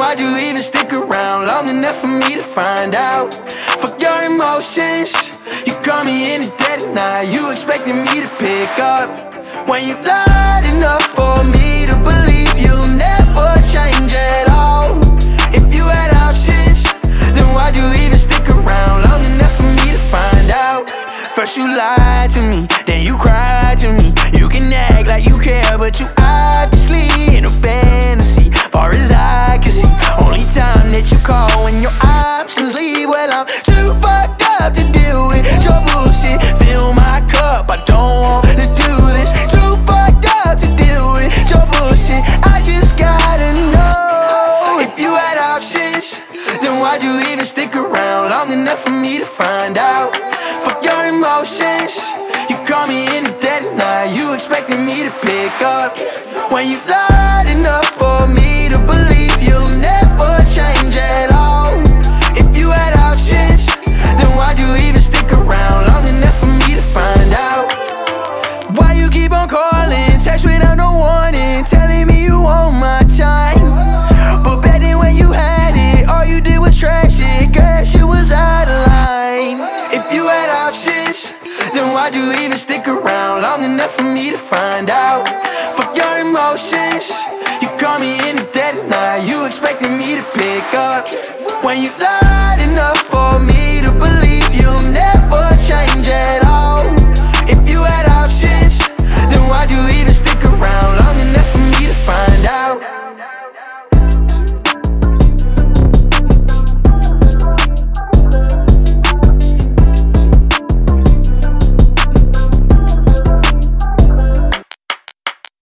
why'd you even stick around long enough for me to find out? Fuck your emotions, you call me in the dead of night. You expected me to pick up when you lied enough for me to believe you'll never change at all. If you had options, then why'd you even stick around long enough for me to find out? First you lied to me, then you cried to me. You can act like you care, but you obviously in a fantasy. Far as I can see, only time that you call when your options leave. Well, I'm too fucked up to deal with your bullshit. Fill my cup, I don't want to do this. Too fucked up to deal with your bullshit. I just gotta know, if you had options, then why'd you even stick around long enough for me to find out? Fuck your emotions, you call me in the dead of night. You expected me to pick up when you lied enough for me to believe you'll never change at all. If you had options, then why'd you even stick around long enough for me to find out? Why you keep on calling, text without no warning, telling me you want my time? But back then when you had it, all you did was trash it. Girl, that shit was out of line. If you had options, then why'd you even stick around long enough for me to find out? Fuck your emotions, you call me in the dead of night. You expected me to pick up when you lied enough